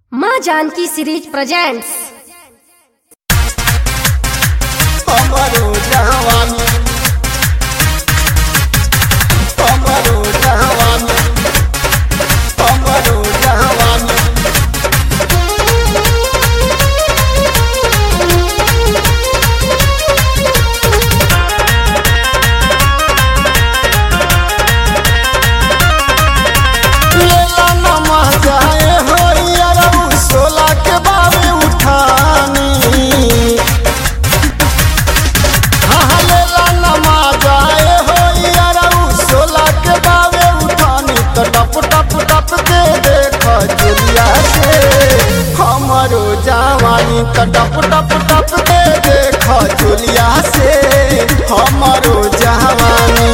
माँ Janaki series presents. हमरो जवानी हमरो जवानी हमरो जवानी लेला नमः जाए हो यारऊ सोला के बाबे उठानी टप टप टप के देख चुलिया से हमरो जवानी टप टप टप के देख चुलिया से हमरो जवानी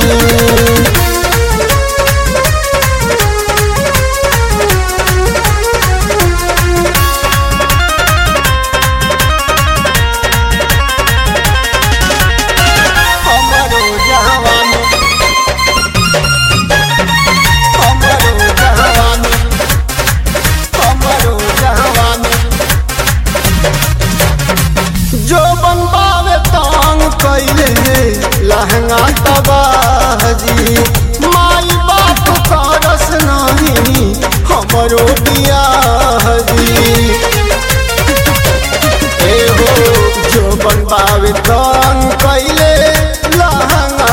लहंगा तबाजी माई बाप करस नहीं हमरो बियाहजी हो जो बनबावे तंग कैले लहंगा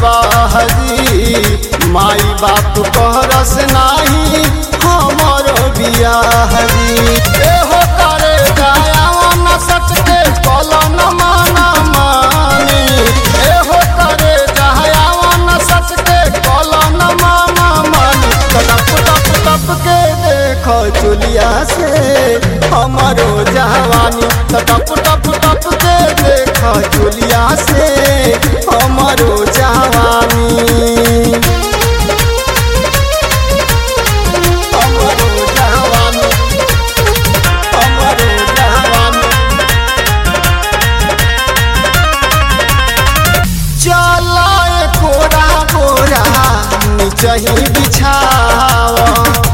तबाजी माई बाप करस नहीं हमरो बियाहजी हो करे गाया न सच के कलन माना मानी चुलिया से हमरो जवानी टप टप टप के देख चुलिया से हमरो जवानी हमरो जवानी हमरो जवानी चलाए कोरा कोरा नीचे ही बिछावा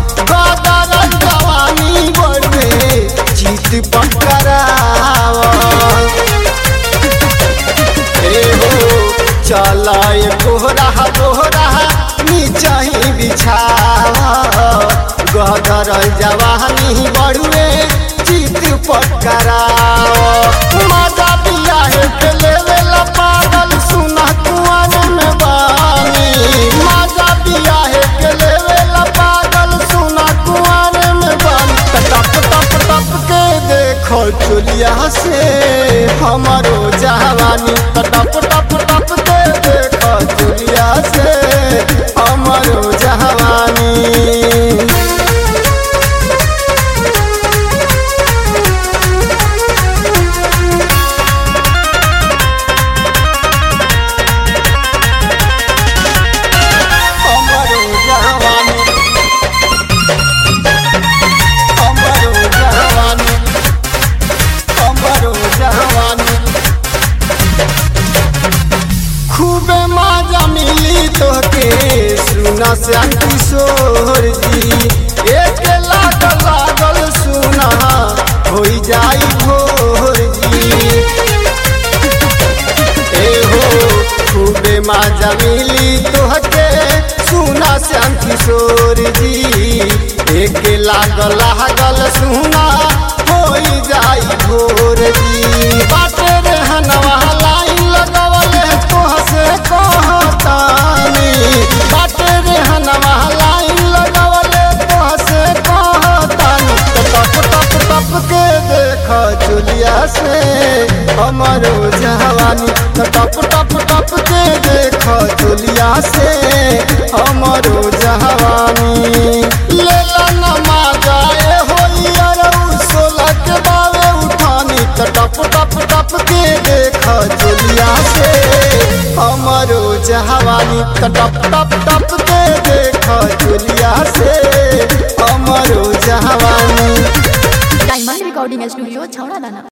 चलाए कोहरा कोहरा नीचा ही बिछावा गदर जवानी बड़ुए चित पकड़ाओ मजा दिया है के लेवेला पागल सुना कुआन में बानी मजा दिया है के लेवेला पागल सुना कुआन में बानी टप टप टप के देखो चुलिया से हमरो जवानी टप टप टप के देखो चुलिया से हमरो जवानी खूबे मजा मिली तोहके सुना श्याम किशोर जी एक लागल लागल सुना हो जाई भोर जी हो खूबे मजा मिली तोहके सुना श्याम किशोर जी एक लागल लागल सुना हो जाई भोर जी बाटे रे हनवा लाइन लगवले से कहतानी बाटे रे हनवा लाइन लगवले से कहतानी टप टप टप के देख चुलिया से हमरो जवानी टप टप टप के देख चुलिया से हमरो जवानी लेला नमा जाए हो यारऊ सोला के बावे उठानी टप टप टप के देख चुलिया से हमरो जवानी टप टप टप के देख चुलिया से हमरो जवानी। डायमंड रिकॉर्डिंग स्टूडियो छौड़ा दाना।